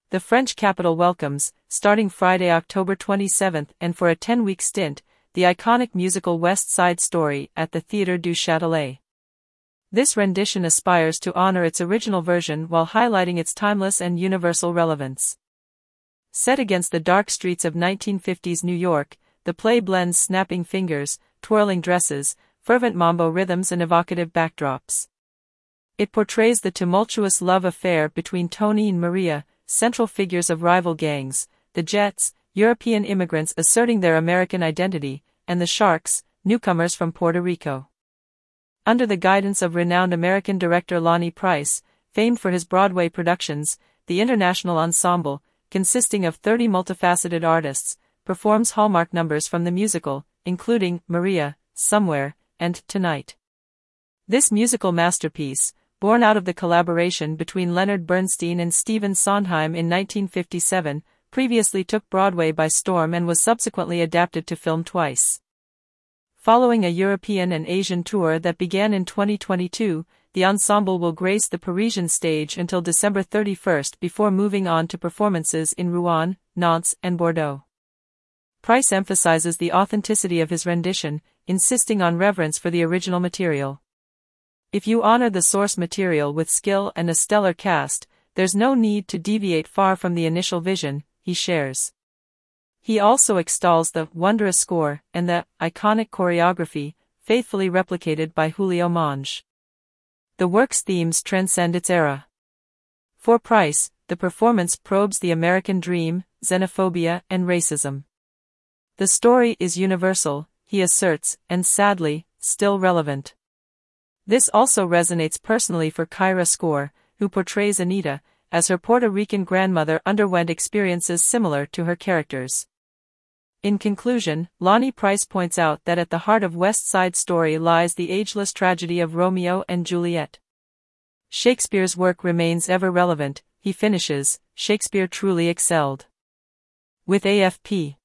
the French capital welcomes, starting Friday, October 27, and for a 10-week stint, the iconic musical West Side Story at the Théâtre du Châtelet. This rendition aspires to honor its original version while highlighting its timeless and universal relevance. Set against the dark streets of 1950s New York, the play blends snapping fingers, twirling dresses, fervent mambo rhythms and evocative backdrops. It portrays the tumultuous love affair between Tony and Maria, central figures of rival gangs, the Jets, European immigrants asserting their American identity, and the Sharks, newcomers from Puerto Rico. Under the guidance of renowned American director Lonnie Price, famed for his Broadway productions, the International Ensemble, consisting of 30 multifaceted artists, performs hallmark numbers from the musical, including Maria, Somewhere, and Tonight. This musical masterpiece, born out of the collaboration between Leonard Bernstein and Stephen Sondheim in 1957, previously took Broadway by storm and was subsequently adapted to film twice. Following a European and Asian tour that began in 2022, the ensemble will grace the Parisian stage until December 31 before moving on to performances in Rouen, Nantes, and Bordeaux. Price emphasizes the authenticity of his rendition, insisting on reverence for the original material. If you honor the source material with skill and a stellar cast, there's no need to deviate far from the initial vision, he shares. He also extols the wondrous score and the iconic choreography, faithfully replicated by Julio Monge. The work's themes transcend its era. For Price, the performance probes the American dream, xenophobia, and racism. The story is universal, he asserts, and sadly, still relevant. This also resonates personally for Kyra Score, who portrays Anita, as her Puerto Rican grandmother underwent experiences similar to her characters. In conclusion, Lonnie Price points out that at the heart of West Side Story lies the ageless tragedy of Romeo and Juliet. Shakespeare's work remains ever relevant, he finishes, Shakespeare truly excelled. With AFP.